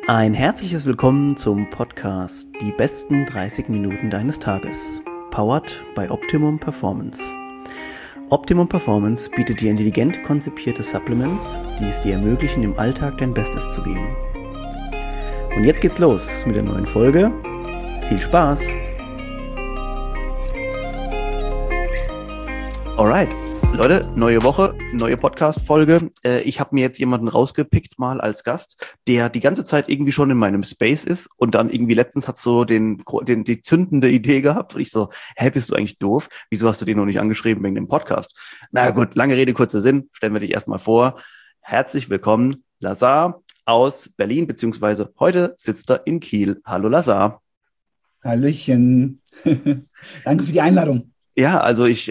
Ein herzliches Willkommen zum Podcast Die besten 30 Minuten deines Tages, powered by Optimum Performance. Optimum Performance bietet dir intelligent konzipierte Supplements, die es dir ermöglichen, im Alltag dein Bestes zu geben. Und jetzt geht's los mit der neuen Folge. Viel Spaß! Alright. Leute, neue Woche, neue Podcast-Folge. Ich habe mir jetzt jemanden rausgepickt mal als Gast, der die ganze Zeit irgendwie schon in meinem Space ist und dann irgendwie letztens hat so die zündende Idee gehabt und ich so, hä, bist du eigentlich doof? Wieso hast du den noch nicht angeschrieben wegen dem Podcast? Na gut, lange Rede, kurzer Sinn, stellen wir dich erstmal vor. Herzlich willkommen, Lazar aus Berlin, beziehungsweise heute sitzt er in Kiel. Hallo Lazar. Hallöchen. Danke für die Einladung. Ja, also ich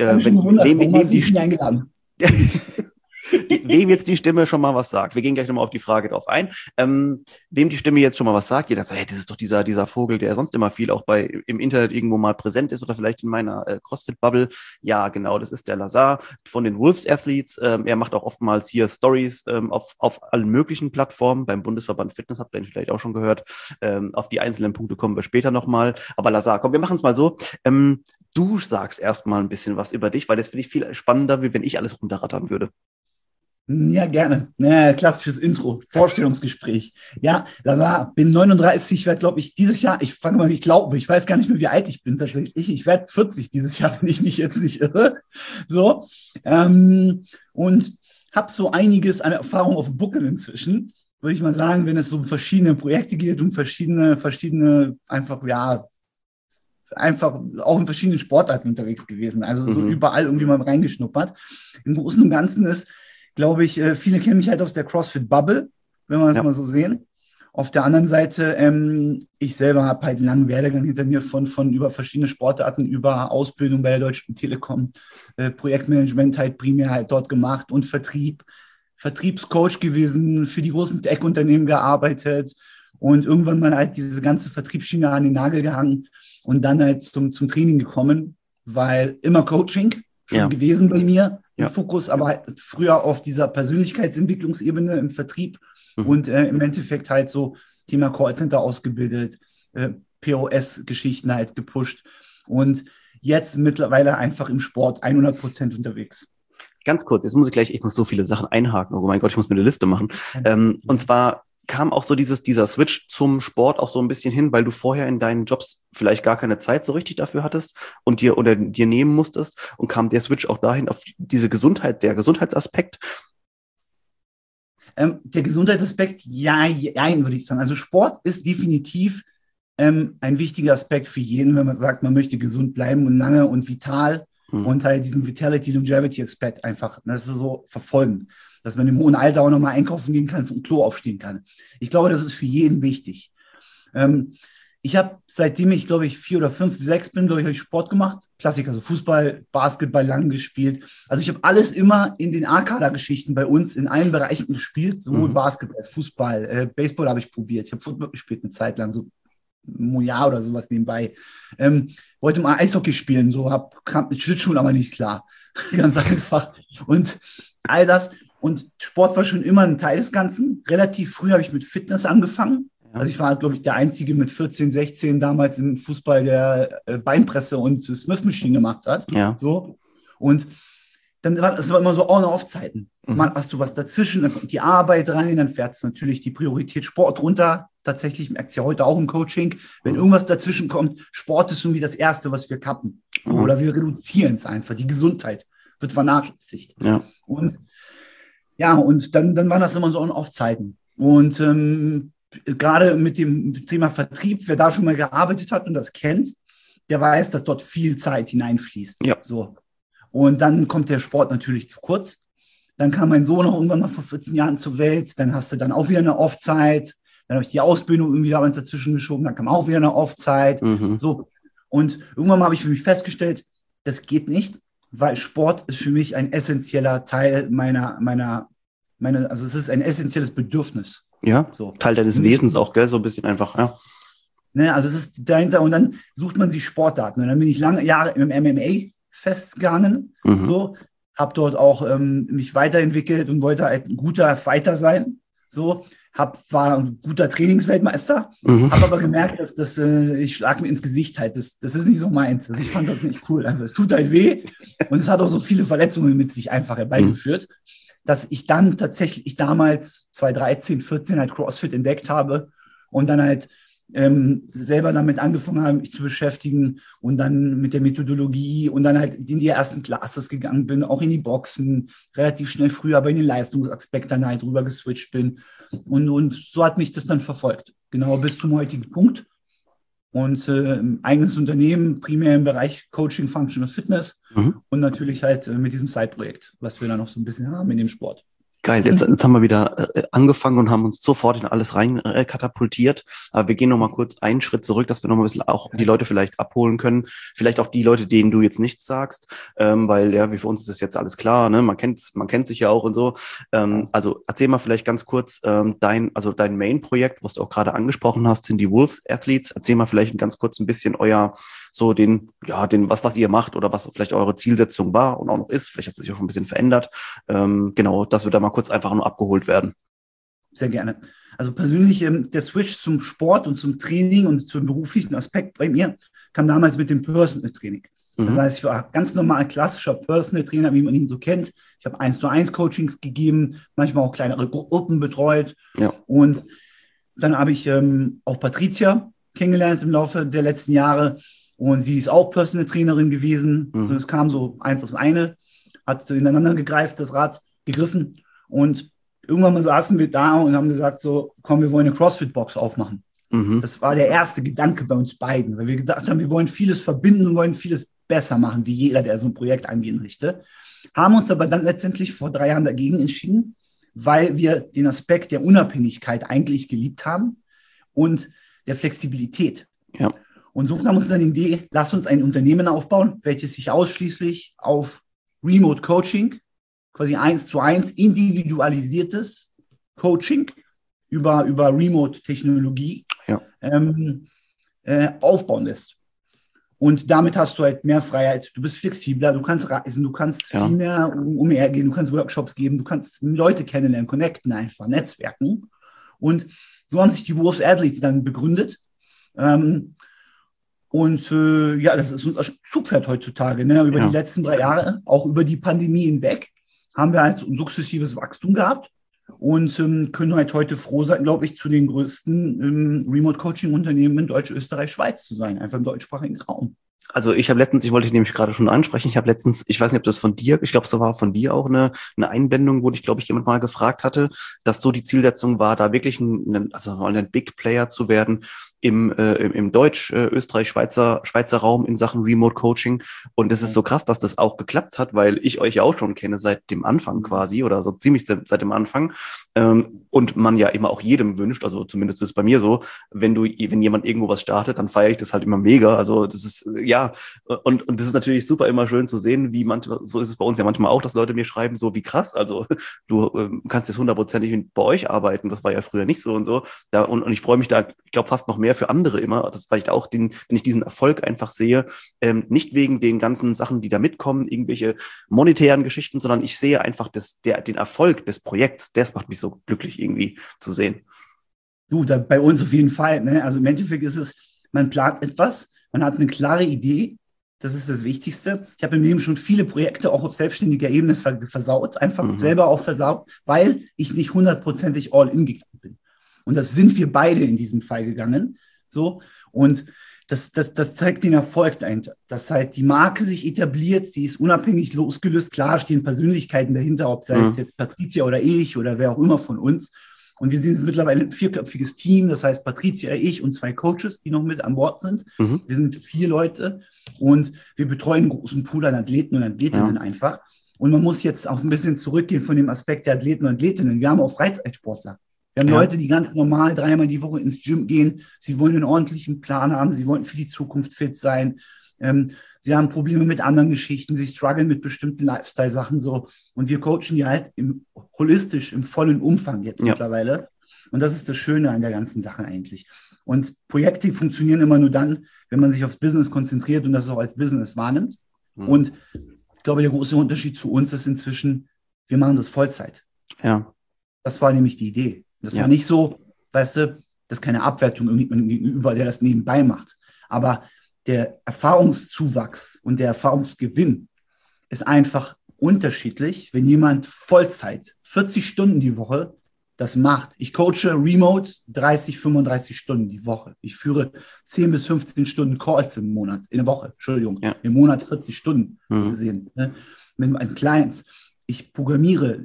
wem jetzt die Stimme schon mal was sagt. Wir gehen gleich nochmal auf die Frage drauf ein. Wem die Stimme jetzt schon mal was sagt, jeder so, hey, das ist doch dieser Vogel, der sonst immer viel auch im Internet irgendwo mal präsent ist oder vielleicht in meiner CrossFit-Bubble. Ja, genau, das ist der Lazar von den Wolves Athletes. Er macht auch oftmals hier Stories auf allen möglichen Plattformen. Beim Bundesverband Fitness habt ihr ihn vielleicht auch schon gehört. Auf die einzelnen Punkte kommen wir später nochmal. Aber Lazar, komm, wir machen es mal so. Du sagst erstmal ein bisschen was über dich, weil das finde ich viel spannender, wie wenn ich alles runterrattern würde. Ja, gerne. Ja, klasse fürs Intro, Vorstellungsgespräch. Ja, Lazar, bin 39, werde, glaube ich, dieses Jahr, ich weiß gar nicht mehr, wie alt ich bin tatsächlich. Ich werde 40 dieses Jahr, wenn ich mich jetzt nicht irre. So, und habe so einiges an Erfahrung auf dem Buckel inzwischen, würde ich mal sagen, wenn es um verschiedene Projekte geht, um verschiedene einfach auch in verschiedenen Sportarten unterwegs gewesen. Also so überall irgendwie mal reingeschnuppert. Im Großen und Ganzen ist, glaube ich, viele kennen mich halt aus der CrossFit-Bubble, wenn wir das mal so sehen. Auf der anderen Seite, ich selber habe halt einen langen Werdegang hinter mir von über verschiedene Sportarten, über Ausbildung bei der Deutschen Telekom, Projektmanagement halt primär halt dort gemacht und Vertriebscoach gewesen, für die großen Tech-Unternehmen gearbeitet und irgendwann mal halt diese ganze Vertriebsschiene an den Nagel gehangen und dann halt zum Training gekommen, weil immer Coaching schon gewesen bei mir, im Fokus, aber halt früher auf dieser Persönlichkeitsentwicklungsebene im Vertrieb und im Endeffekt halt so Thema Callcenter ausgebildet, POS-Geschichten halt gepusht und jetzt mittlerweile einfach im Sport 100% unterwegs. Ganz kurz, jetzt muss ich muss so viele Sachen einhaken. Oh mein Gott, ich muss mir eine Liste machen. Und zwar kam auch so dieser Switch zum Sport auch so ein bisschen hin, weil du vorher in deinen Jobs vielleicht gar keine Zeit so richtig dafür hattest und dir nehmen musstest und kam der Switch auch dahin auf diese Gesundheit, der Gesundheitsaspekt? Der Gesundheitsaspekt, ja, würde ich sagen. Also Sport ist definitiv ein wichtiger Aspekt für jeden, wenn man sagt, man möchte gesund bleiben und lange und vital und halt diesen Vitality-Longevity-Aspekt einfach, das ist so verfolgen, dass man im hohen Alter auch nochmal einkaufen gehen kann, vom Klo aufstehen kann. Ich glaube, das ist für jeden wichtig. Ich habe, seitdem ich, glaube ich, 4 oder 5, 6 bin, glaube ich, habe ich Sport gemacht. Klassiker, also Fußball, Basketball lang gespielt. Also ich habe alles immer in den A-Kader-Geschichten bei uns in allen Bereichen gespielt, sowohl Basketball, Fußball, Baseball habe ich probiert. Ich habe Football gespielt eine Zeit lang, so ein Jahr oder sowas nebenbei. Wollte mal Eishockey spielen, kam mit Schlittschuhen aber nicht klar. Ganz einfach. Und all das. Und Sport war schon immer ein Teil des Ganzen. Relativ früh habe ich mit Fitness angefangen. Also ich war, glaube ich, der Einzige mit 14, 16 damals im Fußball, der Beinpresse und Smith Machine gemacht hat. Ja. So. Und dann war es immer so On-Off-Zeiten. Mal hast du was dazwischen, dann kommt die Arbeit rein, dann fährt es natürlich die Priorität Sport runter. Tatsächlich merkt es ja heute auch im Coaching. Wenn irgendwas dazwischen kommt, Sport ist schon wie das Erste, was wir kappen. So, oder wir reduzieren es einfach. Die Gesundheit wird vernachlässigt. Ja. Und dann waren das immer so On-Off-Zeiten. Und gerade mit dem Thema Vertrieb, wer da schon mal gearbeitet hat und das kennt, der weiß, dass dort viel Zeit hineinfließt. Ja. So. Und dann kommt der Sport natürlich zu kurz. Dann kam mein Sohn auch irgendwann mal vor 14 Jahren zur Welt. Dann hast du dann auch wieder eine Off-Zeit. Dann habe ich die Ausbildung irgendwie damals dazwischen geschoben. Dann kam auch wieder eine Off-Zeit. So. Und irgendwann mal habe ich für mich festgestellt, das geht nicht, weil Sport ist für mich ein essentieller Teil also es ist ein essentielles Bedürfnis. Ja, so. Teil deines Wesens auch, gell? So ein bisschen einfach, ja. Ne, also es ist dahinter und dann sucht man sich Sportarten. Und dann bin ich lange Jahre im MMA festgegangen, so, habe dort auch mich weiterentwickelt und wollte halt ein guter Fighter sein. So, war ein guter Trainingsweltmeister, habe aber gemerkt, dass ich schlag mir ins Gesicht halt. Das ist nicht so meins. Also ich fand das nicht cool. Einfach. Es tut halt weh und es hat auch so viele Verletzungen mit sich einfach herbeigeführt, dass ich dann tatsächlich damals 2013, 14 halt CrossFit entdeckt habe und dann halt selber damit angefangen habe, mich zu beschäftigen und dann mit der Methodologie und dann halt in die ersten Classes gegangen bin, auch in die Boxen, relativ schnell früher aber in den Leistungsaspekt dann halt rüber geswitcht bin und so hat mich das dann verfolgt, genau bis zum heutigen Punkt und eigenes Unternehmen, primär im Bereich Coaching, Functional Fitness und natürlich halt mit diesem Side-Projekt, was wir dann noch so ein bisschen haben in dem Sport. Geil, jetzt haben wir wieder angefangen und haben uns sofort in alles rein katapultiert. Aber wir gehen noch mal kurz einen Schritt zurück, dass wir noch mal ein bisschen auch die Leute vielleicht abholen können. Vielleicht auch die Leute, denen du jetzt nichts sagst, weil ja, wie für uns ist das jetzt alles klar, ne? Man kennt sich ja auch und so. Also erzähl mal vielleicht ganz kurz dein Main-Projekt, was du auch gerade angesprochen hast, sind die Wolves Athletes. Erzähl mal vielleicht ganz kurz ein bisschen was ihr macht oder was vielleicht eure Zielsetzung war und auch noch ist. Vielleicht hat es sich auch ein bisschen verändert. Genau, dass wir da mal kurz einfach nur abgeholt werden. Sehr gerne. Also persönlich der Switch zum Sport und zum Training und zum beruflichen Aspekt bei mir kam damals mit dem Personal Training. Das heißt, ich war ganz normal klassischer Personal Trainer, wie man ihn so kennt. Ich habe 1:1 Coachings gegeben, manchmal auch kleinere Gruppen betreut. Ja. Und dann habe ich auch Patricia kennengelernt im Laufe der letzten Jahre. Und sie ist auch Personal Trainerin gewesen. Also es kam so eins aufs eine, hat so ineinander gegriffen. Und irgendwann mal saßen wir da und haben gesagt, so, komm, wir wollen eine CrossFit-Box aufmachen. Das war der erste Gedanke bei uns beiden, weil wir gedacht haben, wir wollen vieles verbinden und wollen vieles besser machen, wie jeder, der so ein Projekt angehen möchte. Haben uns aber dann letztendlich vor 3 Jahren dagegen entschieden, weil wir den Aspekt der Unabhängigkeit eigentlich geliebt haben und der Flexibilität. Ja. Und so kam uns dann die Idee, lass uns ein Unternehmen aufbauen, welches sich ausschließlich auf Remote Coaching, quasi 1:1 individualisiertes Coaching über Remote-Technologie aufbauen lässt. Und damit hast du halt mehr Freiheit, du bist flexibler, du kannst reisen, du kannst viel mehr umhergehen, du kannst Workshops geben, du kannst Leute kennenlernen, connecten einfach, netzwerken. Und so haben sich die Wolves Athletes dann begründet. Das ist unser Zugpferd heutzutage. Ne? Über die letzten 3 Jahre, auch über die Pandemie hinweg, haben wir halt ein sukzessives Wachstum gehabt und können halt heute froh sein, glaube ich, zu den größten Remote-Coaching-Unternehmen in Deutsch, Österreich, Schweiz zu sein, einfach im deutschsprachigen Raum. Also ich wollte ich nämlich gerade schon ansprechen, ich weiß nicht, ob das von dir, ich glaube, es war von dir auch eine Einblendung, wo dich, glaube ich, jemand mal gefragt hatte, dass so die Zielsetzung war, da wirklich ein Big Player zu werden im Deutsch-Österreich-Schweizer Raum in Sachen Remote Coaching. Und es ist so krass, dass das auch geklappt hat, weil ich euch ja auch schon kenne seit dem Anfang quasi oder so ziemlich seit dem Anfang. Und man ja immer auch jedem wünscht, also zumindest ist es bei mir so, wenn jemand irgendwo was startet, dann feiere ich das halt immer mega. Also das ist, und das ist natürlich super immer schön zu sehen, wie manchmal, so ist es bei uns ja manchmal auch, dass Leute mir schreiben, so wie krass, also du kannst jetzt 100%ig bei euch arbeiten, das war ja früher nicht so und so. Und ich freue mich da, ich glaube, fast noch mehr für andere immer, das weil ich da auch wenn ich diesen Erfolg einfach sehe, nicht wegen den ganzen Sachen, die da mitkommen, irgendwelche monetären Geschichten, sondern ich sehe einfach den Erfolg des Projekts, das macht mich so glücklich irgendwie zu sehen. Du, bei uns auf jeden Fall, ne? Also im Endeffekt ist es, man plant etwas, man hat eine klare Idee, das ist das Wichtigste. Ich habe im Leben schon viele Projekte auch auf selbstständiger Ebene versaut, einfach selber auch versaut, weil ich nicht 100%ig all in gegangen bin. Und das sind wir beide in diesem Fall gegangen. So. Und das zeigt den Erfolg dahinter, dass halt die Marke sich etabliert, sie ist unabhängig losgelöst. Klar stehen Persönlichkeiten dahinter, ob es jetzt Patricia oder ich oder wer auch immer von uns. Und wir sind jetzt mittlerweile ein 4-köpfiges Team, das heißt Patricia, ich und 2 Coaches, die noch mit an Bord sind. Wir sind 4 Leute und wir betreuen einen großen Pool an Athleten und Athletinnen einfach. Und man muss jetzt auch ein bisschen zurückgehen von dem Aspekt der Athleten und Athletinnen. Wir haben auch Freizeitsportler. Wir haben Leute, die ganz normal 3-mal die Woche ins Gym gehen. Sie wollen einen ordentlichen Plan haben. Sie wollen für die Zukunft fit sein. Sie haben Probleme mit anderen Geschichten. Sie strugglen mit bestimmten Lifestyle-Sachen so. Und wir coachen die halt holistisch, im vollen Umfang jetzt mittlerweile. Und das ist das Schöne an der ganzen Sache eigentlich. Und Projekte funktionieren immer nur dann, wenn man sich aufs Business konzentriert und das auch als Business wahrnimmt. Und ich glaube, der große Unterschied zu uns ist inzwischen, wir machen das Vollzeit. Ja. Das war nämlich die Idee. Das war nicht so, weißt du, das ist keine Abwertung gegenüber, der das nebenbei macht. Aber der Erfahrungszuwachs und der Erfahrungsgewinn ist einfach unterschiedlich, wenn jemand Vollzeit, 40 Stunden die Woche das macht. Ich coache remote 30, 35 Stunden die Woche. Ich führe 10 bis 15 Stunden Calls im Monat, in der Woche, Entschuldigung, im Monat 40 Stunden gesehen. Ne? Mit meinen Clients. Ich programmiere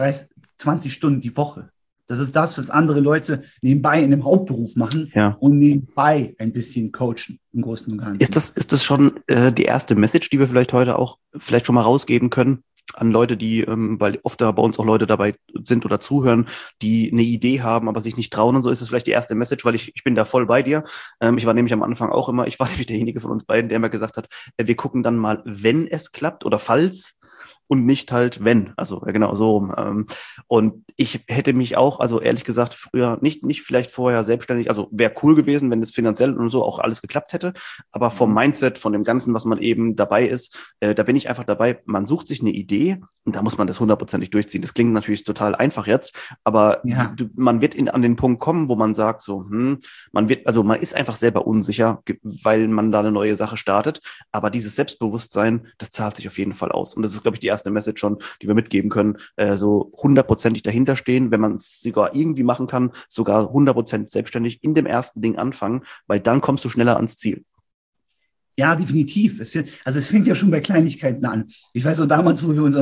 20 Stunden die Woche. Das ist das, was andere Leute nebenbei in dem Hauptberuf machen und nebenbei ein bisschen coachen im Großen und Ganzen. Ist das schon die erste Message, die wir vielleicht heute auch vielleicht schon mal rausgeben können an Leute, die, weil oft da bei uns auch Leute dabei sind oder zuhören, die eine Idee haben, aber sich nicht trauen und so, ist es vielleicht die erste Message, weil ich bin da voll bei dir. Ich war nämlich am Anfang auch immer, ich war nämlich derjenige von uns beiden, der immer gesagt hat, wir gucken dann mal, wenn es klappt oder falls, und nicht halt wenn, also genau so rum. Und ich hätte mich auch, also ehrlich gesagt, früher nicht vielleicht vorher selbstständig, also wäre cool gewesen, wenn es finanziell und so auch alles geklappt hätte, aber vom Mindset, von dem Ganzen, was man eben dabei ist, da bin ich einfach dabei, man sucht sich eine Idee und da muss man das 100%ig durchziehen. Das klingt natürlich total einfach jetzt, aber man wird an den Punkt kommen, wo man sagt so, man ist einfach selber unsicher, weil man da eine neue Sache startet, aber dieses Selbstbewusstsein, das zahlt sich auf jeden Fall aus und das ist, glaube ich, die erste Message schon, die wir mitgeben können, so 100%ig dahinter stehen, wenn man es sogar irgendwie machen kann, sogar 100% selbstständig in dem ersten Ding anfangen, weil dann kommst du schneller ans Ziel. Ja, definitiv. Es fängt ja schon bei Kleinigkeiten an. Ich weiß noch damals, wo wir unser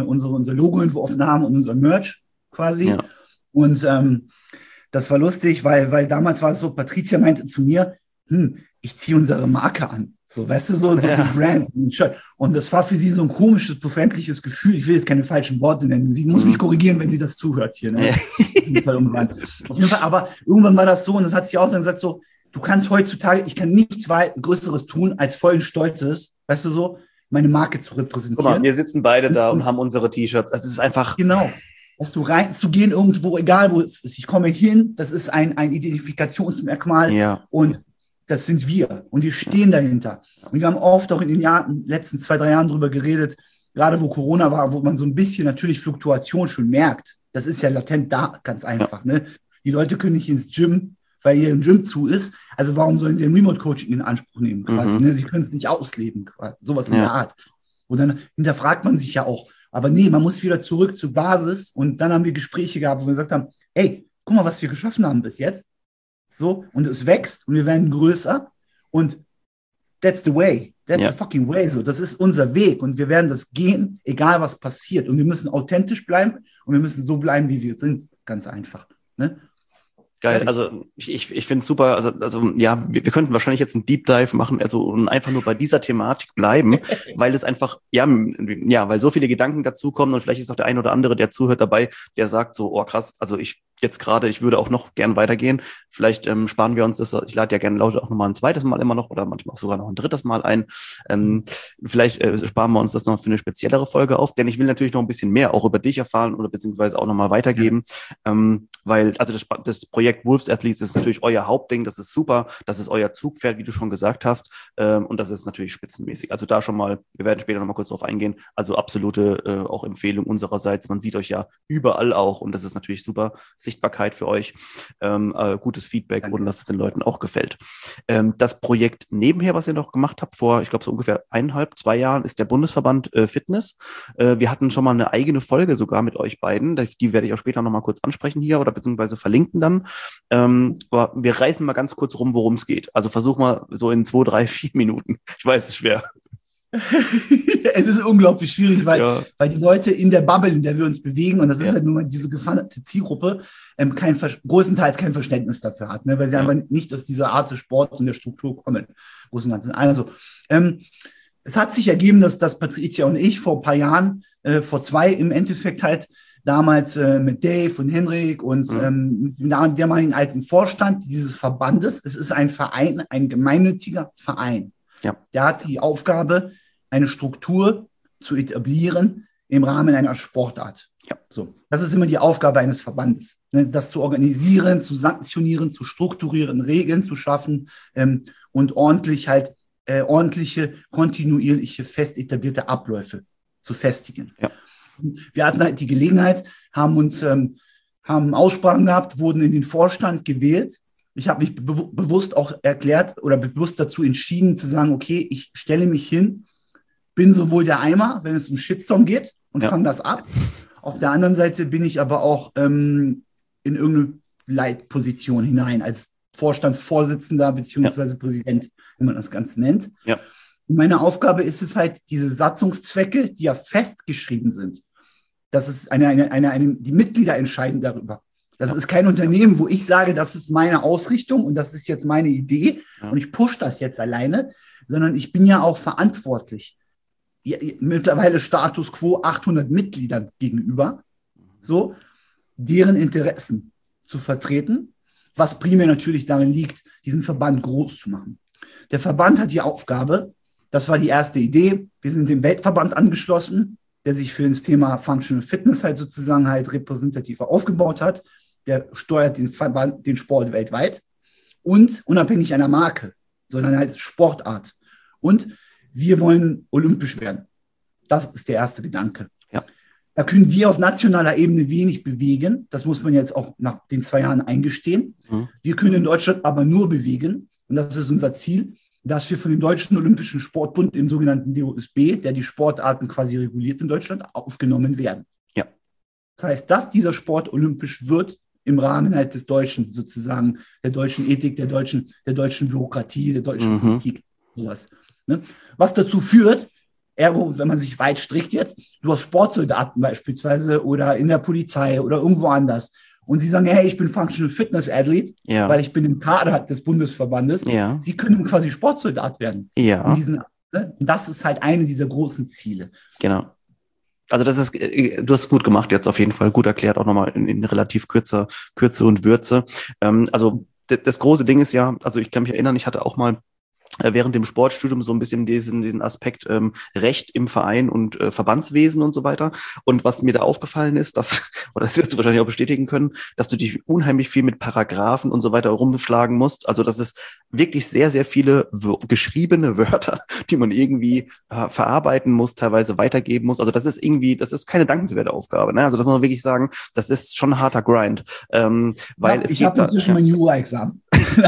Logo entworfen haben und unser Merch quasi. Ja. Und das war lustig, weil damals war es so, Patricia meinte zu mir, ich ziehe unsere Marke an. So, weißt du, so die Brand. Und das war für sie so ein komisches, befremdliches Gefühl. Ich will jetzt keine falschen Worte nennen. Sie muss mich korrigieren, wenn sie das zuhört hier. Ne? Auf jeden Fall, aber irgendwann war das so und das hat sie auch dann gesagt so, du kannst heutzutage, ich kann nichts Größeres tun, als vollen Stolzes, weißt du so, meine Marke zu repräsentieren. Guck mal, wir sitzen beide da und haben unsere T-Shirts. Also es ist einfach... Genau. Weißt du, reinzugehen irgendwo, egal wo es ist, ich komme hin, das ist ein Identifikationsmerkmal und das sind wir und wir stehen dahinter. Und wir haben oft auch in den letzten 2-3 Jahren darüber geredet, gerade wo Corona war, wo man so ein bisschen natürlich Fluktuation schon merkt. Das ist ja latent da, ganz einfach. Ne? Die Leute können nicht ins Gym, weil ihr im Gym zu ist. Also warum sollen sie ein Remote-Coaching in Anspruch nehmen? Quasi, ne? Sie können es nicht ausleben, quasi. Sowas in der Art. Und dann hinterfragt man sich ja auch. Aber nee, man muss wieder zurück zur Basis. Und dann haben wir Gespräche gehabt, wo wir gesagt haben, ey, guck mal, was wir geschaffen haben bis jetzt. So, und es wächst und wir werden größer und that's the way. That's the fucking way. So, das ist unser Weg und wir werden das gehen, egal was passiert. Und wir müssen authentisch bleiben und wir müssen so bleiben, wie wir sind. Ganz einfach. Ne? Geil, also ich finde es super, also ja, wir könnten wahrscheinlich jetzt einen Deep Dive machen, also und einfach nur bei dieser Thematik bleiben, weil es einfach, weil so viele Gedanken dazukommen und vielleicht ist auch der ein oder andere, der zuhört dabei, der sagt so, oh krass, also ich würde auch noch gern weitergehen, vielleicht sparen wir uns das, ich lade ja gerne Leute auch nochmal ein zweites Mal immer noch oder manchmal auch sogar noch ein drittes Mal ein, vielleicht sparen wir uns das noch für eine speziellere Folge auf, denn ich will natürlich noch ein bisschen mehr auch über dich erfahren oder beziehungsweise auch nochmal weitergeben, weil, also das Projekt Wolves Athletes ist natürlich euer Hauptding, das ist super, das ist euer Zugpferd, wie du schon gesagt hast, und das ist natürlich spitzenmäßig. Also da schon mal, wir werden später nochmal kurz drauf eingehen, also absolute auch Empfehlung unsererseits, man sieht euch ja überall auch und das ist natürlich super Sichtbarkeit für euch, gutes Feedback und dass es den Leuten auch gefällt. Das Projekt nebenher, was ihr noch gemacht habt, vor, ich glaube so ungefähr 1,5-2 Jahren, ist der Bundesverband Fitness. Wir hatten schon mal eine eigene Folge sogar mit euch beiden, die werde ich auch später nochmal kurz ansprechen hier oder beziehungsweise verlinken dann. Aber wir reißen mal ganz kurz rum, worum es geht. Also versuch mal so in 2, 3, 4 Minuten. Ich weiß, es ist schwer. Es ist unglaublich schwierig, weil die Leute in der Bubble, in der wir uns bewegen, und das ist halt nur mal diese gefandete Zielgruppe, großenteils kein Verständnis dafür hat, ne? Weil sie einfach nicht aus dieser Art des Sports und der Struktur kommen. Großen und Ganzen. Also, es hat sich ergeben, dass Patricia und ich vor ein paar Jahren, vor 2 im Endeffekt halt, damals mit Dave und Henrik und dem damaligen alten Vorstand dieses Verbandes. Es ist ein Verein, ein gemeinnütziger Verein. Ja. Der hat die Aufgabe, eine Struktur zu etablieren im Rahmen einer Sportart. Ja. So, das ist immer die Aufgabe eines Verbandes, ne? Das zu organisieren, zu sanktionieren, zu strukturieren, Regeln zu schaffen und ordentliche, kontinuierliche, fest etablierte Abläufe zu festigen. Ja. Wir hatten halt die Gelegenheit, haben uns haben Aussprachen gehabt, wurden in den Vorstand gewählt. Ich habe mich bewusst auch erklärt oder bewusst dazu entschieden zu sagen, okay, ich stelle mich hin, bin sowohl der Eimer, wenn es um Shitstorm geht und fange das ab. Auf der anderen Seite bin ich aber auch in irgendeine Leitposition hinein als Vorstandsvorsitzender beziehungsweise Präsident, wie man das Ganze nennt. Ja. Und meine Aufgabe ist es halt, diese Satzungszwecke, die ja festgeschrieben sind, das ist die Mitglieder entscheiden darüber. Das ist kein Unternehmen, wo ich sage, das ist meine Ausrichtung und das ist jetzt meine Idee und ich pushe das jetzt alleine, sondern ich bin ja auch verantwortlich. Mittlerweile Status quo 800 Mitgliedern gegenüber, so, deren Interessen zu vertreten, was primär natürlich darin liegt, diesen Verband groß zu machen. Der Verband hat die Aufgabe, das war die erste Idee, wir sind dem Weltverband angeschlossen, der sich für das Thema Functional Fitness halt sozusagen halt repräsentativer aufgebaut hat. Der steuert den Verband, den Sport weltweit und unabhängig einer Marke, sondern halt Sportart. Und wir wollen olympisch werden. Das ist der erste Gedanke. Ja. Da können wir auf nationaler Ebene wenig bewegen. Das muss man jetzt auch nach den 2 Jahren eingestehen. Mhm. Wir können in Deutschland aber nur bewegen, und das ist unser Ziel, dass wir von dem Deutschen Olympischen Sportbund, dem sogenannten DOSB, der die Sportarten quasi reguliert in Deutschland, aufgenommen werden. Ja. Das heißt, dass dieser Sport olympisch wird im Rahmen halt des Deutschen, sozusagen, der deutschen Ethik, der deutschen Bürokratie, der deutschen Politik, sowas. Ne? Was dazu führt, ergo, wenn man sich weit strickt jetzt, du hast Sportsoldaten beispielsweise oder in der Polizei oder irgendwo anders und sie sagen, hey, ich bin Functional Fitness Athlet, weil ich bin im Kader des Bundesverbandes. Ja. Sie können quasi Sportsoldat werden. Ja. Und das ist halt eine dieser großen Ziele. Genau. Also du hast es gut gemacht jetzt auf jeden Fall, gut erklärt, auch nochmal in relativ Kürze und Würze. Also das große Ding ist ja, also ich kann mich erinnern, ich hatte auch mal während dem Sportstudium so ein bisschen diesen Aspekt Recht im Verein und Verbandswesen und so weiter. Und was mir da aufgefallen ist, oder das wirst du wahrscheinlich auch bestätigen können, dass du dich unheimlich viel mit Paragraphen und so weiter rumschlagen musst. Also das ist wirklich sehr, sehr viele geschriebene Wörter, die man irgendwie verarbeiten muss, teilweise weitergeben muss. Also das ist keine dankenswerte Aufgabe. Ne? Also das muss man wirklich sagen, das ist schon ein harter Grind. Weil ich habe inzwischen mein UI-Examen.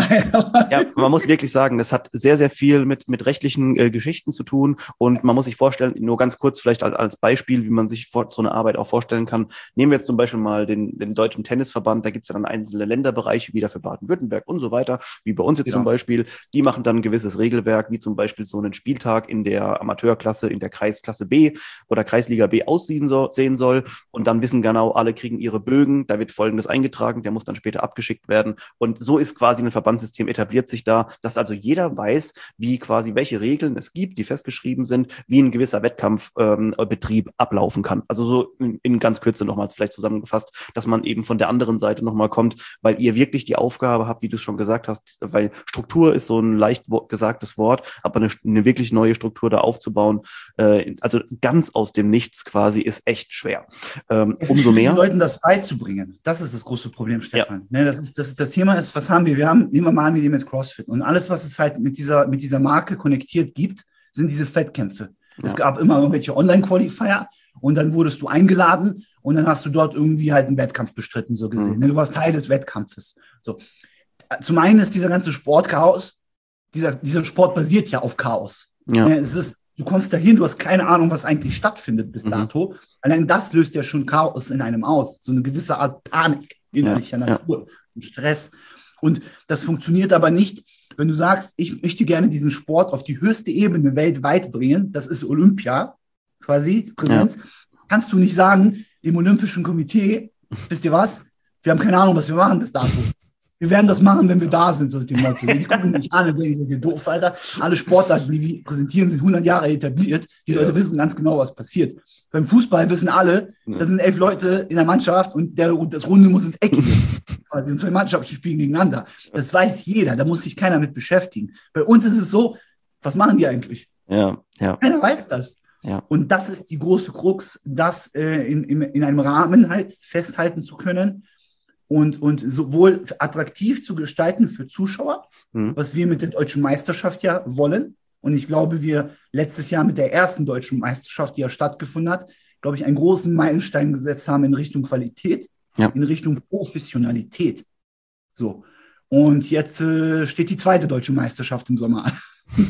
Ja, man muss wirklich sagen, das hat sehr, sehr viel mit rechtlichen Geschichten zu tun und man muss sich vorstellen, nur ganz kurz vielleicht als Beispiel, wie man sich so eine Arbeit auch vorstellen kann. Nehmen wir jetzt zum Beispiel mal den Deutschen Tennisverband, da gibt es ja dann einzelne Länderbereiche, wieder für Baden-Württemberg und so weiter, wie bei uns jetzt zum Beispiel, die machen dann ein gewisses Regelwerk, wie zum Beispiel so einen Spieltag in der Amateurklasse, in der Kreisklasse B oder Kreisliga B sehen soll und dann wissen genau, alle kriegen ihre Bögen, da wird Folgendes eingetragen, der muss dann später abgeschickt werden und so ist quasi ein Verbandssystem etabliert sich da, dass also jeder weiß, wie quasi welche Regeln es gibt, die festgeschrieben sind, wie ein gewisser Wettkampfbetrieb ablaufen kann. Also so in ganz Kürze nochmals vielleicht zusammengefasst, dass man eben von der anderen Seite nochmal kommt, weil ihr wirklich die Aufgabe habt, wie du es schon gesagt hast, weil Struktur ist so ein leicht gesagtes Wort, aber eine wirklich neue Struktur da aufzubauen, also ganz aus dem Nichts quasi, ist echt schwer. Umso mehr. Den Leuten das beizubringen, das ist das große Problem, Stefan. Ja. Ne, das Thema ist, was haben wir? Nehmen wir mal an, wir nehmen jetzt CrossFit und alles, was es halt mit dieser Marke konnektiert gibt, sind diese Fettkämpfe. Ja. Es gab immer irgendwelche Online-Qualifier und dann wurdest du eingeladen und dann hast du dort irgendwie halt einen Wettkampf bestritten, so gesehen. Mhm. Du warst Teil des Wettkampfes. So. Zum einen ist dieser ganze Sportchaos, dieser Sport basiert ja auf Chaos. Ja. Du kommst dahin, du hast keine Ahnung, was eigentlich stattfindet bis dato. Allein das löst ja schon Chaos in einem aus. So eine gewisse Art Panik innerlicher Natur und Stress. Und das funktioniert aber nicht, wenn du sagst, ich möchte gerne diesen Sport auf die höchste Ebene weltweit bringen, das ist Olympia, quasi, Präsenz, kannst du nicht sagen, dem Olympischen Komitee, wisst ihr was, wir haben keine Ahnung, was wir machen bis dato. Wir werden das machen, wenn wir da sind, so dem Motto. Die gucken mich an und denken, ihr doof, Alter. Alle Sportarten, die wir präsentieren, sind 100 Jahre etabliert. Die Leute wissen ganz genau, was passiert. Beim Fußball wissen alle, da sind 11 Leute in der Mannschaft und das Runde muss ins Eck gehen. Und 2 Mannschaften spielen gegeneinander. Das weiß jeder, da muss sich keiner mit beschäftigen. Bei uns ist es so, was machen die eigentlich? Ja. Keiner weiß das. Ja. Und das ist die große Krux, das in einem Rahmen halt festhalten zu können und sowohl attraktiv zu gestalten für Zuschauer, was wir mit der Deutschen Meisterschaft ja wollen. Und ich glaube, wir letztes Jahr mit der ersten Deutschen Meisterschaft, die ja stattgefunden hat, glaube ich, einen großen Meilenstein gesetzt haben in Richtung Qualität. in Richtung Professionalität. So. Und jetzt steht die zweite deutsche Meisterschaft im Sommer an.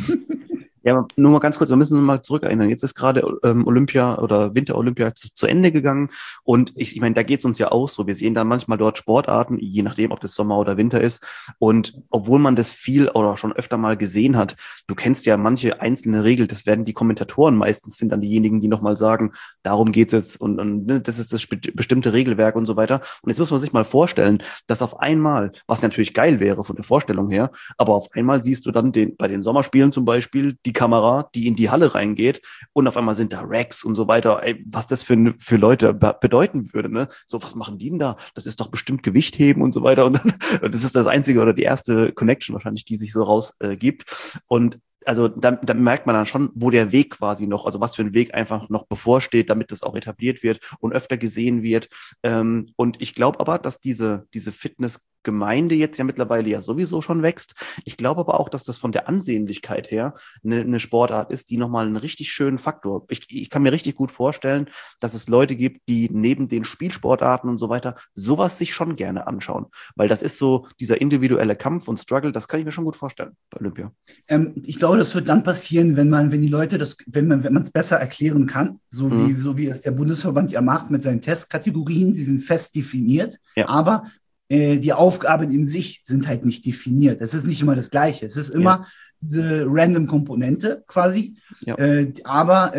Ja, nur mal ganz kurz, wir müssen uns mal zurückerinnern. Jetzt ist gerade Olympia oder Winter-Olympia zu Ende gegangen und ich meine, da geht es uns ja auch so. Wir sehen dann manchmal dort Sportarten, je nachdem, ob das Sommer oder Winter ist. Und obwohl man das viel oder schon öfter mal gesehen hat, du kennst ja manche einzelne Regeln, das werden die Kommentatoren meistens sind dann diejenigen, die nochmal sagen, darum geht's jetzt und das ist das bestimmte Regelwerk und so weiter. Und jetzt muss man sich mal vorstellen, dass auf einmal, was natürlich geil wäre von der Vorstellung her, aber auf einmal siehst du dann bei den Sommerspielen zum Beispiel die Kamera, die in die Halle reingeht und auf einmal sind da Racks und so weiter. Ey, was das für Leute bedeuten würde, ne? So, was machen die denn da? Das ist doch bestimmt Gewicht heben und so weiter. Und das ist das einzige oder die erste Connection wahrscheinlich, die sich so rausgibt. Und also da merkt man dann schon, wo der Weg quasi noch, also was für ein Weg einfach noch bevorsteht, damit das auch etabliert wird und öfter gesehen wird. Und ich glaube aber, dass diese Fitnessgemeinde jetzt ja mittlerweile ja sowieso schon wächst. Ich glaube aber auch, dass das von der Ansehnlichkeit her eine Sportart ist, die nochmal einen richtig schönen Faktor. Ich kann mir richtig gut vorstellen, dass es Leute gibt, die neben den Spielsportarten und so weiter sowas sich schon gerne anschauen. Weil das ist so dieser individuelle Kampf und Struggle, das kann ich mir schon gut vorstellen bei Olympia. Ich glaube, das wird dann passieren, wenn die Leute wenn man es besser erklären kann, so wie es der Bundesverband ja macht mit seinen Testkategorien. Sie sind fest definiert, aber die Aufgaben in sich sind halt nicht definiert. Es ist nicht immer das Gleiche. Es ist immer diese random Komponente quasi, aber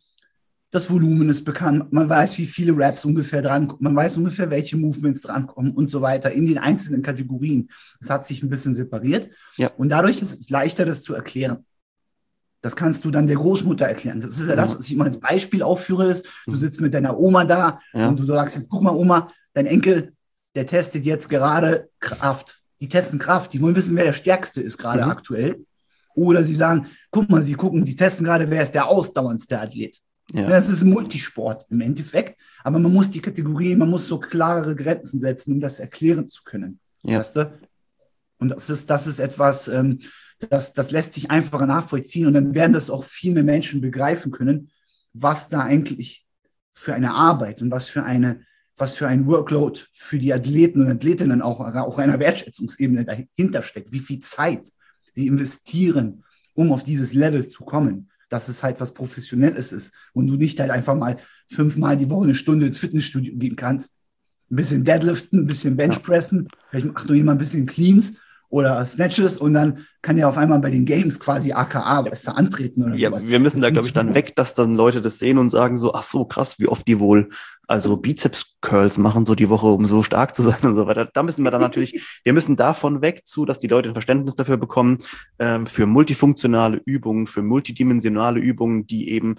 das Volumen ist bekannt. Man weiß, wie viele Raps ungefähr drankommen. Man weiß ungefähr, welche Movements drankommen und so weiter in den einzelnen Kategorien. Das hat sich ein bisschen separiert. Ja. Und dadurch ist es leichter, das zu erklären. Das kannst du dann der Großmutter erklären. Das ist ja das, was ich immer als Beispiel aufführe, ist, du sitzt mit deiner Oma da und du sagst jetzt, guck mal, Oma, dein Enkel, der testet jetzt gerade Kraft. Die testen Kraft. Die wollen wissen, wer der Stärkste ist gerade aktuell. Oder sie sagen, guck mal, die testen gerade, wer ist der ausdauerndste Athlet. Ja. Das ist Multisport im Endeffekt, aber man muss die Kategorie, man muss so klarere Grenzen setzen, um das erklären zu können. Ja. Weißt du? Und das ist etwas, das lässt sich einfacher nachvollziehen und dann werden das auch viel mehr Menschen begreifen können, was da eigentlich für eine Arbeit und was für ein Workload für die Athleten und Athletinnen auch einer Wertschätzungsebene dahinter steckt, wie viel Zeit sie investieren, um auf dieses Level zu kommen. Dass es halt was Professionelles ist und du nicht halt einfach mal 5-mal die Woche eine Stunde ins Fitnessstudio gehen kannst, ein bisschen Deadliften, ein bisschen Benchpressen, vielleicht macht du jemand ein bisschen Cleans oder Snatches und dann kann ja auf einmal bei den Games quasi AKA besser antreten oder sowas. Wir müssen da, glaube ich, dann weg, dass dann Leute das sehen und sagen so, ach so, krass, wie oft die wohl also Bizeps-Curls machen so die Woche, um so stark zu sein und so weiter. Da müssen wir dann natürlich, wir müssen davon weg zu, dass die Leute ein Verständnis dafür bekommen, für multifunktionale Übungen, für multidimensionale Übungen, die eben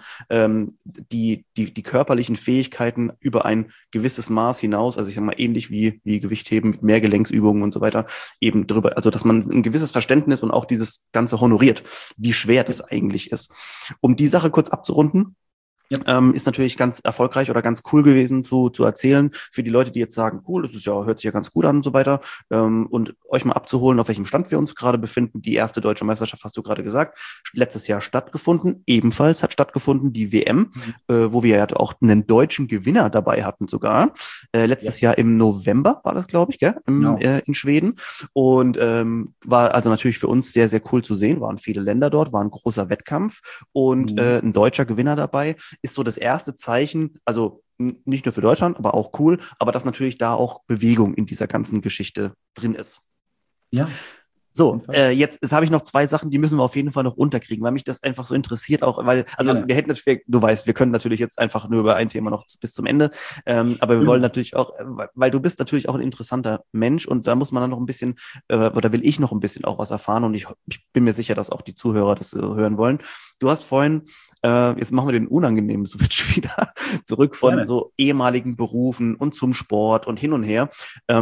die körperlichen Fähigkeiten über ein gewisses Maß hinaus, also ich sag mal ähnlich wie Gewichtheben mit Mehrgelenksübungen und so weiter, eben drüber, also dass man ein gewisses Verständnis und auch dieses Ganze honoriert, wie schwer das eigentlich ist. Um die Sache kurz abzurunden, ist natürlich ganz erfolgreich oder ganz cool gewesen zu erzählen für die Leute, die jetzt sagen, cool, das ist ja, hört sich ja ganz gut an und so weiter, und euch mal abzuholen, auf welchem Stand wir uns gerade befinden. Die erste deutsche Meisterschaft, hast du gerade gesagt, letztes Jahr stattgefunden. Ebenfalls hat stattgefunden die WM, wo wir ja auch einen deutschen Gewinner dabei hatten sogar. Letztes Jahr im November war das, glaube ich, gell? In Schweden. Und war also natürlich für uns sehr, sehr cool zu sehen. Waren viele Länder dort, war ein großer Wettkampf und ein deutscher Gewinner dabei. Ist so das erste Zeichen, also nicht nur für Deutschland, aber auch cool, aber dass natürlich da auch Bewegung in dieser ganzen Geschichte drin ist. Ja. So, jetzt habe ich noch 2 Sachen, die müssen wir auf jeden Fall noch unterkriegen, weil mich das einfach so interessiert auch, weil, also wir hätten natürlich, du weißt, wir können natürlich jetzt einfach nur über ein Thema noch bis zum Ende, aber wir wollen natürlich auch, weil du bist natürlich auch ein interessanter Mensch und da muss man dann noch ein bisschen, oder will ich noch ein bisschen auch was erfahren und ich bin mir sicher, dass auch die Zuhörer das hören wollen. Du hast vorhin, jetzt machen wir den unangenehmen Switch wieder, zurück von so ehemaligen Berufen und zum Sport und hin und her.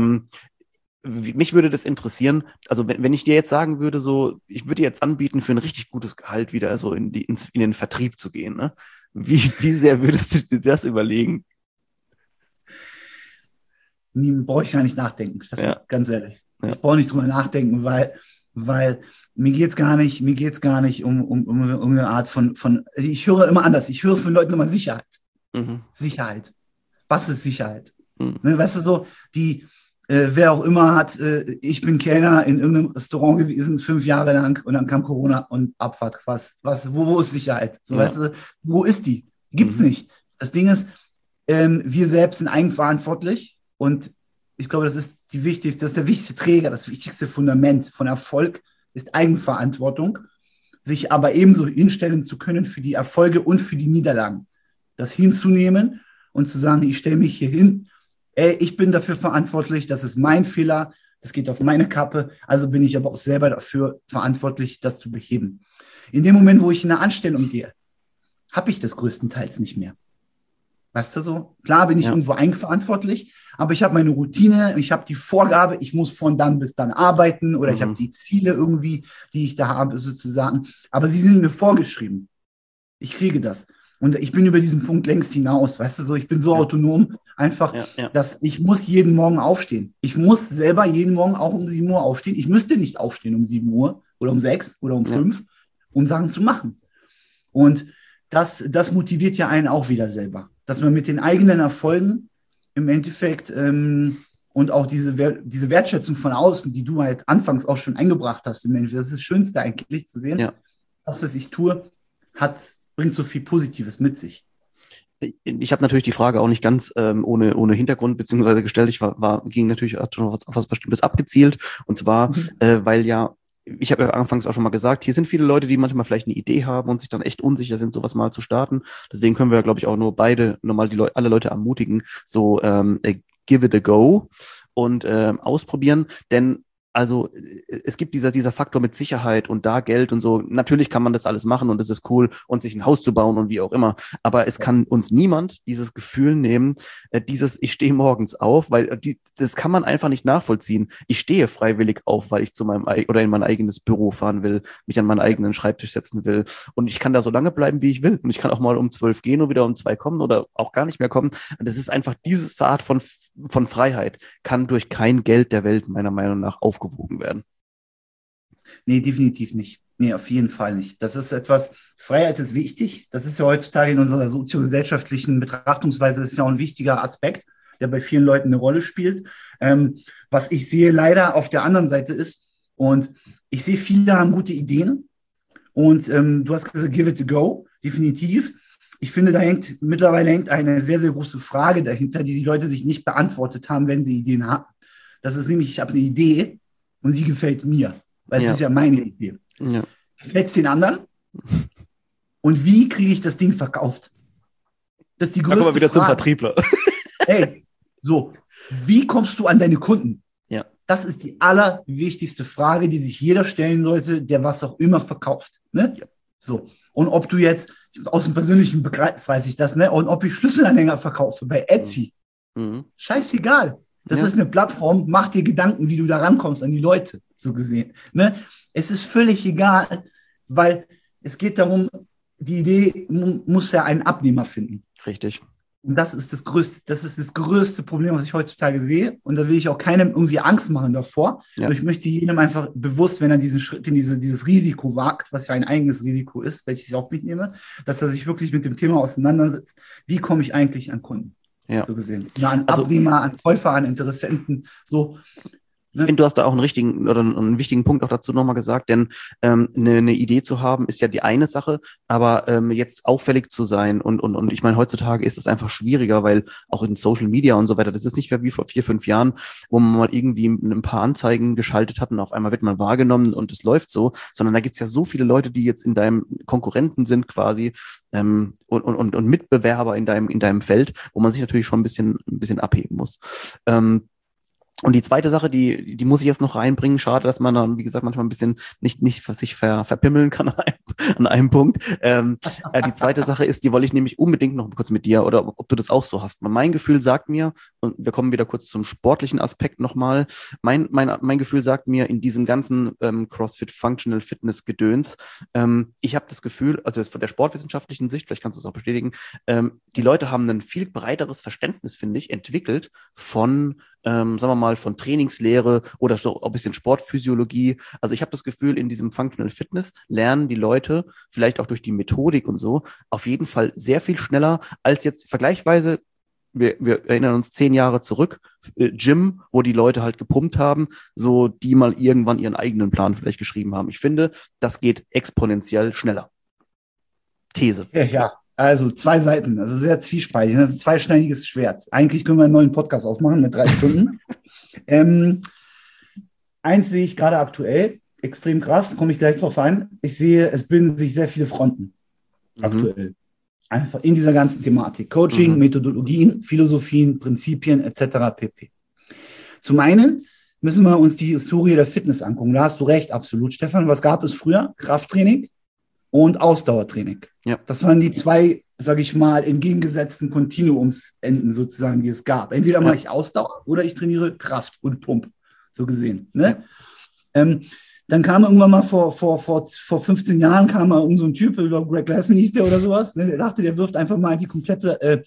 Mich würde das interessieren, also wenn ich dir jetzt sagen würde, so, ich würde dir jetzt anbieten, für ein richtig gutes Gehalt wieder so in den Vertrieb zu gehen, ne? Wie sehr würdest du dir das überlegen? Brauche ich gar nicht nachdenken, ganz ehrlich. Ja. Ich brauche nicht drüber nachdenken, weil mir geht's gar nicht um eine Art von, also ich höre immer anders, ich höre von Leuten immer Sicherheit. Sicherheit. Was ist Sicherheit? Ne, weißt du, so, wer auch immer ich bin Kellner in irgendeinem Restaurant gewesen, 5 Jahre lang und dann kam Corona und Abfuck, wo ist Sicherheit? So, weißt du, wo ist die? Gibt's nicht. Das Ding ist, wir selbst sind eigenverantwortlich und ich glaube, das ist der wichtigste Träger, das wichtigste Fundament von Erfolg ist Eigenverantwortung, sich aber ebenso hinstellen zu können für die Erfolge und für die Niederlagen. Das hinzunehmen und zu sagen, ich stelle mich hier hin, ich bin dafür verantwortlich, das ist mein Fehler, das geht auf meine Kappe, also bin ich aber auch selber dafür verantwortlich, das zu beheben. In dem Moment, wo ich in eine Anstellung gehe, habe ich das größtenteils nicht mehr. Weißt du so? Klar bin ich irgendwo eigenverantwortlich, aber ich habe meine Routine, ich habe die Vorgabe, ich muss von dann bis dann arbeiten oder ich habe die Ziele irgendwie, die ich da habe sozusagen, aber sie sind mir vorgeschrieben. Ich kriege das. Und ich bin über diesen Punkt längst hinaus, weißt du so, ich bin so autonom, einfach, dass ich muss jeden Morgen aufstehen. Ich muss selber jeden Morgen auch um 7 Uhr aufstehen. Ich müsste nicht aufstehen um 7 Uhr oder um 6 oder um 5, um Sachen zu machen. Und das motiviert ja einen auch wieder selber, dass man mit den eigenen Erfolgen im Endeffekt und auch diese Wertschätzung von außen, die du halt anfangs auch schon eingebracht hast, im Endeffekt, das ist das Schönste eigentlich zu sehen. Das, was ich tue, bringt so viel Positives mit sich. Ich habe natürlich die Frage auch nicht ganz ohne Hintergrund beziehungsweise gestellt. Ging natürlich auch schon auf was Bestimmtes abgezielt. Und zwar, weil ich habe ja anfangs auch schon mal gesagt, hier sind viele Leute, die manchmal vielleicht eine Idee haben und sich dann echt unsicher sind, sowas mal zu starten. Deswegen können wir, glaube ich, auch nur alle Leute ermutigen, so give it a go und ausprobieren. Denn also es gibt dieser Faktor mit Sicherheit und da Geld und so. Natürlich kann man das alles machen und es ist cool und sich ein Haus zu bauen und wie auch immer. Aber es kann uns niemand dieses Gefühl nehmen, ich stehe morgens auf, weil das kann man einfach nicht nachvollziehen. Ich stehe freiwillig auf, weil ich in mein eigenes Büro fahren will, mich an meinen eigenen Schreibtisch setzen will. Und ich kann da so lange bleiben, wie ich will. Und ich kann auch mal um 12 gehen und wieder um 2 kommen oder auch gar nicht mehr kommen. Und das ist einfach diese Art von Freiheit, kann durch kein Geld der Welt meiner Meinung nach aufgewogen werden. Nee, definitiv nicht. Nee, auf jeden Fall nicht. Das ist etwas, Freiheit ist wichtig. Das ist ja heutzutage in unserer soziogesellschaftlichen Betrachtungsweise ist ja auch ein wichtiger Aspekt, der bei vielen Leuten eine Rolle spielt. Was ich sehe leider auf der anderen Seite ist, und ich sehe, viele haben gute Ideen und du hast gesagt, give it a go, definitiv. Ich finde, mittlerweile hängt eine sehr, sehr große Frage dahinter, die Leute sich nicht beantwortet haben, wenn sie Ideen haben. Das ist nämlich, ich habe eine Idee und sie gefällt mir, weil es ist ja meine Idee. Ja. Gefällt es den anderen? Und wie kriege ich das Ding verkauft? Das ist die größte Frage. Wieder zum Vertriebler. Hey, so, wie kommst du an deine Kunden? Ja. Das ist die allerwichtigste Frage, die sich jeder stellen sollte, der was auch immer verkauft. Ne? Ja. So. Und ob du jetzt aus dem persönlichen Bekreis weiß ich das, ne? Und ob ich Schlüsselanhänger verkaufe bei Etsy. Scheißegal. Das ist eine Plattform, mach dir Gedanken, wie du da rankommst an die Leute, so gesehen. Ne? Es ist völlig egal, weil es geht darum, die Idee muss ja einen Abnehmer finden. Richtig. Und das ist das größte Problem, was ich heutzutage sehe. Und da will ich auch keinem irgendwie Angst machen davor. Ja. Ich möchte jedem einfach bewusst, wenn er diesen Schritt in dieses Risiko wagt, was ja ein eigenes Risiko ist, welches ich auch mitnehme, dass er sich wirklich mit dem Thema auseinandersetzt. Wie komme ich eigentlich an Kunden? Ja. So gesehen. Ja, an Abnehmer, an Käufer, an Interessenten, so. Ich finde, du hast da auch einen wichtigen Punkt auch dazu nochmal gesagt, denn eine Idee zu haben, ist ja die eine Sache, aber jetzt auffällig zu sein und ich meine, heutzutage ist es einfach schwieriger, weil auch in Social Media und so weiter, das ist nicht mehr wie vor 4, 5 Jahren, wo man mal irgendwie ein paar Anzeigen geschaltet hat und auf einmal wird man wahrgenommen und es läuft so, sondern da gibt es ja so viele Leute, die jetzt in deinem Konkurrenten sind quasi und Mitbewerber in deinem Feld, wo man sich natürlich schon ein bisschen abheben muss. Und die zweite Sache, die muss ich jetzt noch reinbringen. Schade, dass man dann, wie gesagt, manchmal ein bisschen nicht sich verpimmeln kann an einem Punkt. Die zweite Sache ist, die wollte ich nämlich unbedingt noch kurz mit dir oder ob du das auch so hast. Mein Gefühl sagt mir, und wir kommen wieder kurz zum sportlichen Aspekt nochmal, mein Gefühl sagt mir in diesem ganzen CrossFit Functional Fitness Gedöns, ich habe das Gefühl, also jetzt von der sportwissenschaftlichen Sicht, vielleicht kannst du es auch bestätigen, die Leute haben ein viel breiteres Verständnis, finde ich, entwickelt von sagen wir mal, von Trainingslehre oder so ein bisschen Sportphysiologie. Also ich habe das Gefühl, in diesem Functional Fitness lernen die Leute, vielleicht auch durch die Methodik und so, auf jeden Fall sehr viel schneller als jetzt vergleichsweise wir erinnern uns 10 Jahre zurück, Gym, wo die Leute halt gepumpt haben, so die mal irgendwann ihren eigenen Plan vielleicht geschrieben haben. Ich finde, das geht exponentiell schneller. These. Ja, also 2 Seiten, also sehr zwiespältig. Das ist ein zweischneidiges Schwert. Eigentlich können wir einen neuen Podcast aufmachen mit 3 Stunden. Eins sehe ich gerade aktuell, extrem krass, komme ich gleich drauf ein. Ich sehe, es bilden sich sehr viele Fronten aktuell. Einfach in dieser ganzen Thematik. Coaching, Methodologien, Philosophien, Prinzipien etc. pp. Zum einen müssen wir uns die Historie der Fitness angucken. Da hast du recht, absolut, Stefan. Was gab es früher? Krafttraining und Ausdauertraining. Ja. Das waren die 2, sage ich mal, entgegengesetzten Kontinuumsenden sozusagen, die es gab. Entweder mache ich Ausdauer oder ich trainiere Kraft und Pump, so gesehen. Ne? Ja. Dann kam irgendwann mal vor 15 Jahren kam mal so ein Typ, ich glaube Greg Glassman hieß der oder sowas, ne? Der dachte, der wirft einfach mal die kompletten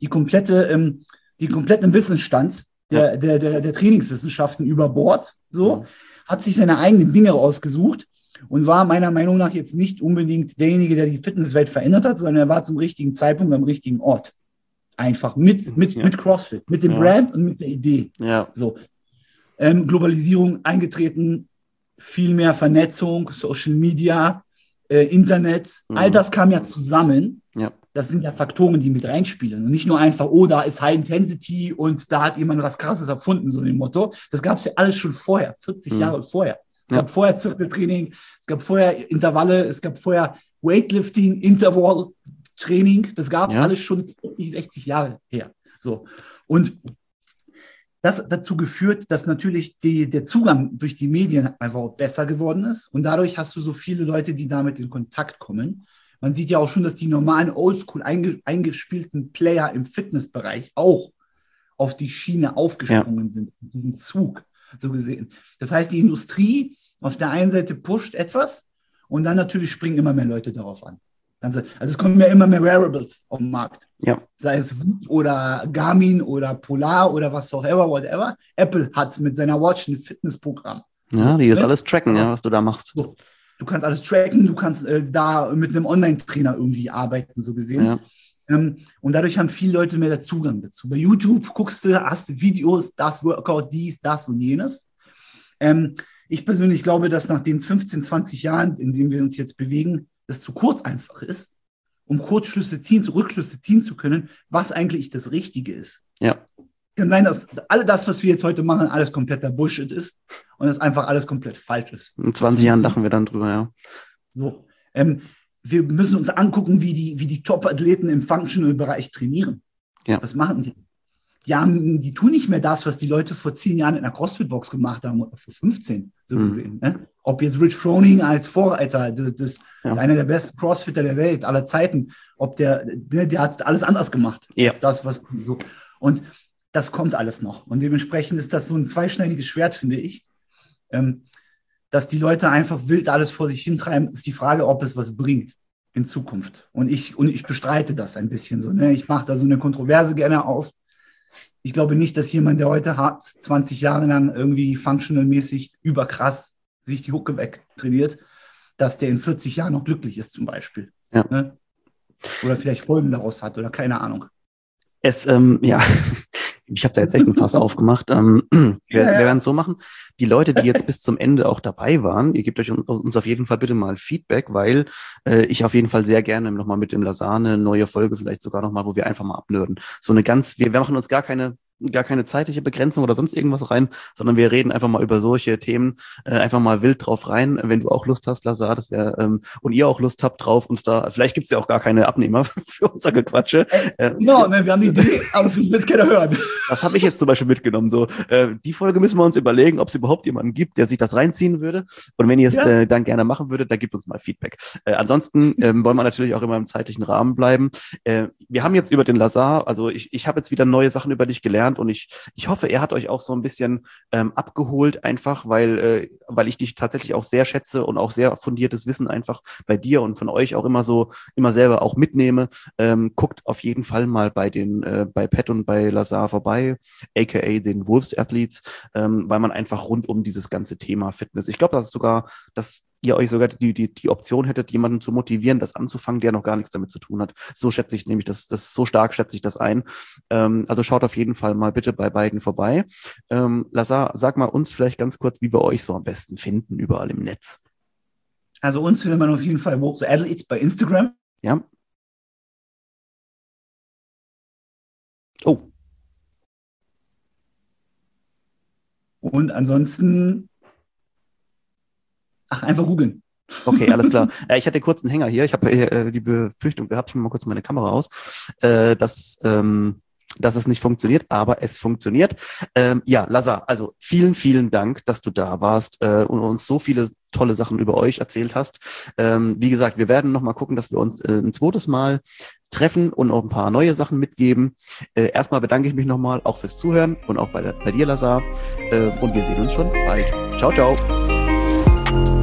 Wissensstand der Trainingswissenschaften über Bord, so, hat sich seine eigenen Dinge rausgesucht und war meiner Meinung nach jetzt nicht unbedingt derjenige, der die Fitnesswelt verändert hat, sondern er war zum richtigen Zeitpunkt am richtigen Ort. Einfach mit CrossFit, mit dem Brand und mit der Idee. Ja. So. Globalisierung eingetreten, viel mehr Vernetzung, Social Media, Internet, all das kam ja zusammen. Ja. Das sind ja Faktoren, die mit reinspielen. Und nicht nur einfach, oh, da ist High Intensity und da hat jemand was Krasses erfunden, so dem Motto. Das gab es ja alles schon vorher, 40 Jahre vorher. Es gab vorher Zirkeltraining, es gab vorher Intervalle, es gab vorher Weightlifting, Intervalltraining. Das gab es alles schon 40, 60 Jahre her. So. Und das hat dazu geführt, dass natürlich der Zugang durch die Medien einfach auch besser geworden ist. Und dadurch hast du so viele Leute, die damit in Kontakt kommen. Man sieht ja auch schon, dass die normalen Oldschool eingespielten Player im Fitnessbereich auch auf die Schiene aufgesprungen sind, diesen Zug so gesehen. Das heißt, die Industrie auf der einen Seite pusht etwas und dann natürlich springen immer mehr Leute darauf an. Also es kommen ja immer mehr Wearables auf den Markt. Ja. Sei es Whoop oder Garmin oder Polar oder was auch immer, whatever. Apple hat mit seiner Watch ein Fitnessprogramm. Ja, die das alles tracken, was du da machst. So. Du kannst alles tracken, du kannst da mit einem Online-Trainer irgendwie arbeiten, so gesehen. Ja. Und dadurch haben viele Leute mehr den Zugang dazu. Bei YouTube guckst du, hast du Videos, das Workout, dies, das und jenes. Ich persönlich glaube, dass nach den 15, 20 Jahren, in denen wir uns jetzt bewegen, das zu kurz einfach ist, um Rückschlüsse ziehen zu können, was eigentlich das Richtige ist. Ja. Kann sein, dass all das, was wir jetzt heute machen, alles kompletter Bullshit ist und dass einfach alles komplett falsch ist. In 20 Jahren lachen wir dann drüber, ja. So. Wir müssen uns angucken, wie die Top-Athleten im Functional-Bereich trainieren. Ja. Was machen die? Die tun nicht mehr das, was die Leute vor 10 Jahren in der CrossFit-Box gemacht haben oder vor 15, so gesehen. Ne? Ob jetzt Rich Froning als Vorreiter, einer der besten Crossfitter der Welt aller Zeiten, ob der hat alles anders gemacht als das, was so. Und das kommt alles noch. Und dementsprechend ist das so ein zweischneidiges Schwert, finde ich. Dass die Leute einfach wild alles vor sich hintreiben, ist die Frage, ob es was bringt in Zukunft. Und ich bestreite das ein bisschen so. Ne? Ich mache da so eine Kontroverse gerne auf. Ich glaube nicht, dass jemand, der heute 20 Jahre lang irgendwie functional-mäßig überkrass sich die Hucke weg trainiert, dass der in 40 Jahren noch glücklich ist zum Beispiel. Ja. Ne? Oder vielleicht Folgen daraus hat oder keine Ahnung. Ich habe da jetzt echt ein Fass aufgemacht. Wir werden es so machen. Die Leute, die jetzt bis zum Ende auch dabei waren, ihr gebt euch uns auf jeden Fall bitte mal Feedback, weil ich auf jeden Fall sehr gerne nochmal mit dem Lazar eine neue Folge vielleicht sogar nochmal, wo wir einfach mal abnörden. Wir machen uns gar keine zeitliche Begrenzung oder sonst irgendwas rein, sondern wir reden einfach mal über solche Themen, einfach mal wild drauf rein. Wenn du auch Lust hast, Lazar, das wäre, und ihr auch Lust habt drauf, uns da, vielleicht gibt's ja auch gar keine Abnehmer für unser Gequatsche. Genau, wir haben die Idee, aber vielleicht wird keiner hören. Das habe ich jetzt zum Beispiel mitgenommen. So, die Folge müssen wir uns überlegen, ob es überhaupt jemanden gibt, der sich das reinziehen würde. Und wenn ihr es dann gerne machen würdet, dann gebt uns mal Feedback. Ansonsten wollen wir natürlich auch immer im zeitlichen Rahmen bleiben. Wir haben jetzt über den Lazar, also ich habe jetzt wieder neue Sachen über dich gelernt und ich hoffe, er hat euch auch so ein bisschen abgeholt, einfach, weil ich dich tatsächlich auch sehr schätze und auch sehr fundiertes Wissen einfach bei dir und von euch auch immer selber auch mitnehme. Guckt auf jeden Fall mal bei Pat und bei Lazar vorbei, aka den Wolves Athletes, weil man einfach rund um dieses ganze Thema Fitness, ich glaube, das ist sogar das ihr euch sogar die Option hättet, jemanden zu motivieren, das anzufangen, der noch gar nichts damit zu tun hat. So schätze ich nämlich so stark schätze ich das ein. Also schaut auf jeden Fall mal bitte bei beiden vorbei. Lazar, sag mal uns vielleicht ganz kurz, wie wir euch so am besten finden, überall im Netz. Also uns findet man auf jeden Fall Walk the Athletes bei Instagram. Ja. Oh. Und ansonsten, einfach googeln. Okay, alles klar. Ich hatte kurz einen Hänger hier. Ich habe die Befürchtung gehabt, ich mache mal kurz meine Kamera aus, dass es nicht funktioniert, aber es funktioniert. Ja, Lazar, also vielen, vielen Dank, dass du da warst und uns so viele tolle Sachen über euch erzählt hast. Wie gesagt, wir werden noch mal gucken, dass wir uns ein zweites Mal treffen und auch ein paar neue Sachen mitgeben. Erstmal bedanke ich mich nochmal auch fürs Zuhören und auch bei dir, Lazar. Und wir sehen uns schon bald. Ciao, ciao.